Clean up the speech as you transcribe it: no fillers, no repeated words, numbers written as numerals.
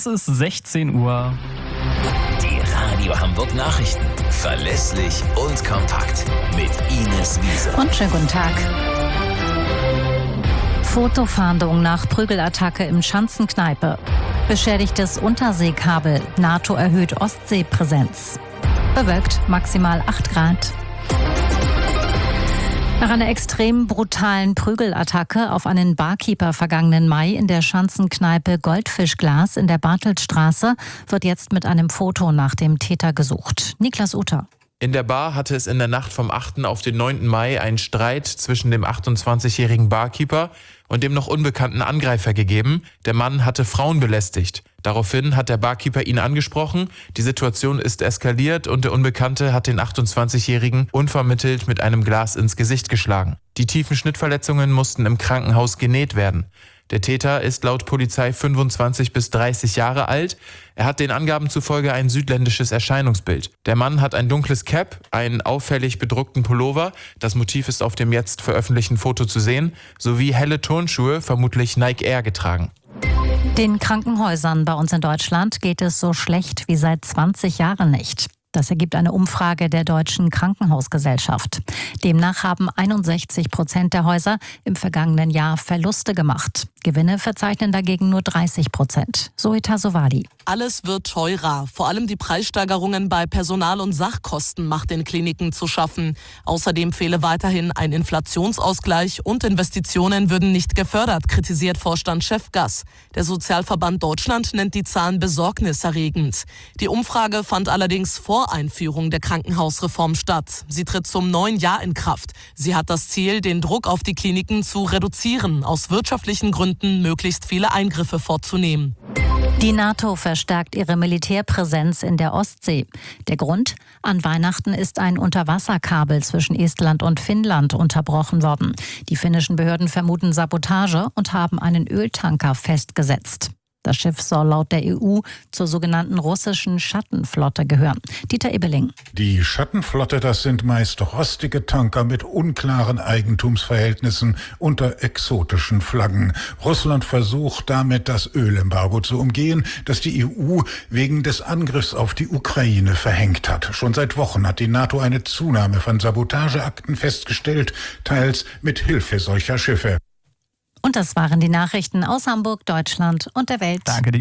ist 16 Uhr. Die Radio Hamburg Nachrichten. Verlässlich und kompakt. Mit Ines Wiese. Und schönen guten Tag. Fotofahndung nach Prügelattacke im Schanzenkneipe. Beschädigtes Unterseekabel. NATO erhöht Ostseepräsenz. Bewölkt maximal 8 Grad. Nach einer extrem brutalen Prügelattacke auf einen Barkeeper vergangenen Mai in der Schanzenkneipe Goldfischglas in der Bartelstraße wird jetzt mit einem Foto nach dem Täter gesucht. Niklas Uter. In der Bar hatte es in der Nacht vom 8. auf den 9. Mai einen Streit zwischen dem 28-jährigen Barkeeper und dem noch unbekannten Angreifer gegeben. Der Mann hatte Frauen belästigt. Daraufhin hat der Barkeeper ihn angesprochen. Die Situation ist eskaliert und der Unbekannte hat den 28-jährigen unvermittelt mit einem Glas ins Gesicht geschlagen. Die tiefen Schnittverletzungen mussten im Krankenhaus genäht werden. Der Täter ist laut Polizei 25 bis 30 Jahre alt. Er hat den Angaben zufolge ein südländisches Erscheinungsbild. Der Mann hat ein dunkles Cap, einen auffällig bedruckten Pullover, das Motiv ist auf dem jetzt veröffentlichten Foto zu sehen, sowie helle Turnschuhe, vermutlich Nike Air, getragen. Den Krankenhäusern bei uns in Deutschland geht es so schlecht wie seit 20 Jahren nicht. Das ergibt eine Umfrage der Deutschen Krankenhausgesellschaft. Demnach haben 61% der Häuser im vergangenen Jahr Verluste gemacht. Gewinne verzeichnen dagegen nur 30%. Zoita Sowadi. Alles wird teurer. Vor allem die Preissteigerungen bei Personal- und Sachkosten macht den Kliniken zu schaffen. Außerdem fehle weiterhin ein Inflationsausgleich und Investitionen würden nicht gefördert, kritisiert Vorstandschef Gass. Der Sozialverband Deutschland nennt die Zahlen besorgniserregend. Die Umfrage fand allerdings vor Einführung der Krankenhausreform statt. Sie tritt zum neuen Jahr in Kraft. Sie hat das Ziel, den Druck auf die Kliniken zu reduzieren, aus wirtschaftlichen Gründen möglichst viele Eingriffe vorzunehmen. Die NATO verstärkt ihre Militärpräsenz in der Ostsee. Der Grund? An Weihnachten ist ein Unterwasserkabel zwischen Estland und Finnland unterbrochen worden. Die finnischen Behörden vermuten Sabotage und haben einen Öltanker festgesetzt. Das Schiff soll laut der EU zur sogenannten russischen Schattenflotte gehören. Dieter Ebeling. Die Schattenflotte, das sind meist rostige Tanker mit unklaren Eigentumsverhältnissen unter exotischen Flaggen. Russland versucht damit, das Ölembargo zu umgehen, das die EU wegen des Angriffs auf die Ukraine verhängt hat. Schon seit Wochen hat die NATO eine Zunahme von Sabotageakten festgestellt, teils mit Hilfe solcher Schiffe. Und das waren die Nachrichten aus Hamburg, Deutschland und der Welt. Danke dir.